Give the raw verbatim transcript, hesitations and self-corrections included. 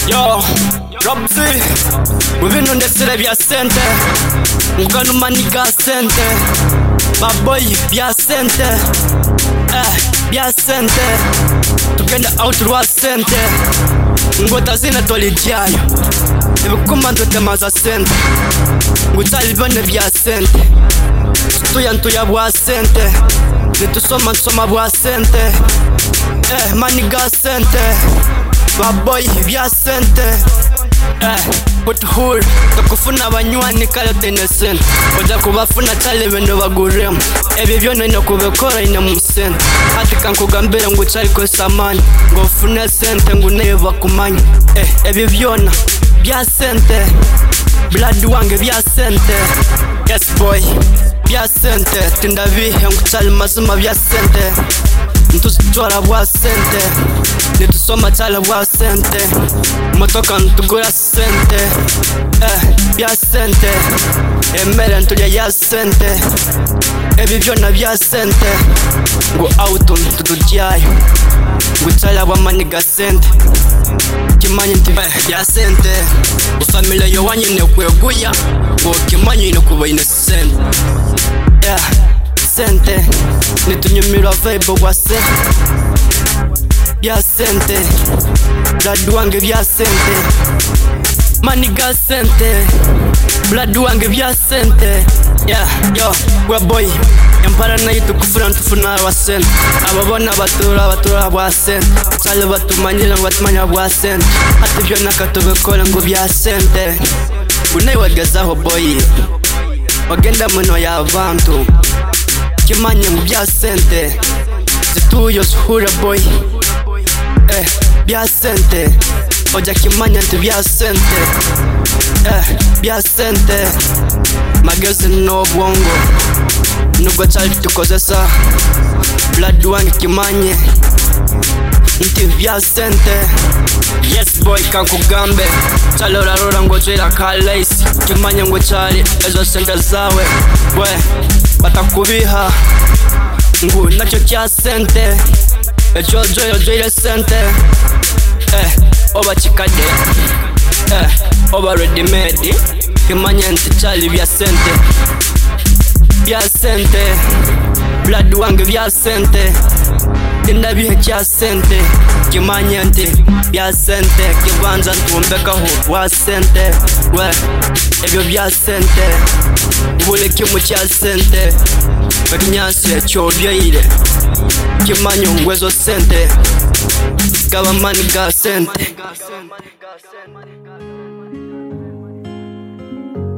Yo, Robsy, muvino ndesire vya sente, mugano maniga sente, baboy vya sente, eh, vya sente, tugenda out rwa sente, ngota zina tolijayo, ibukuma ndotemaza sente, ngutalibone vya sente, tuya ntuya bwa sente, nitusoma nsoma bwa sente, eh, maniga sente, baboy vya sente, eh, put hood tukufuna banywani kale tene sente, oja kubafuna tale bendo baguremu, ebyo byona ino kubekora ine mu sente, ati kankugambira ngo cyari ko samani ngo fune sente ngo neba kumanya, eh, ebyo byona vya sente, blood wange vya sente, yes boy vya sente, tindabihe ngo cyari mazuma vya sente, ntuzitwara bwa sente, nitusoma cyala bwa sente, motoka ntugura sente, eh, vya sente, emere ntulya ya sente, ebi byona vya sente, ngo auto ntutujyayo, ngo cyala bwa maniga sente, kimanye nti vya sente, ufamile yo wanyine kweguya, ngo kimanye ino kuba ine sente, yeah, sente, nitunyumira vibe wa sente, vya sente, blood wange vya sente, maniga sente, blood wange vya sente, yeah, yo, we boy, empara na yitu kufuna ntufuna wa sente, ababona batura batura bwa sente, cyale batumanyira batumanya bwa sente, ati byo nakatubekora ngo vya sente, unayi wagazaho boy, wagenda muno ya abantu, kimanye ngo vya sente, zituyo suhura boy, eh, vya sente, oja kimanya nti vya sente, eh, vya sente, magezi no bwongo, nubwo cyari tukozesa, blood wange kimanye nti vya sente, yes boy kankugambe, cyali urarora ngo jera ka lace, kimanye ngo cyari ezo sente zawe, we batakubiha ngo nacyo cya sente, echo joyo joyo sente, eh, oba chikade, eh, oba ready made, kimanye nti cyali vya sente, vya sente, blood wange vya sente, indabihe cya sente, kimanye nti vya sente, kibanza ntumbekaho wa sente, we ebyo vya sente, bule kimu cya sente, bakinyase cyobyeire, kimanye ngwezo sente, gaba maniga sente.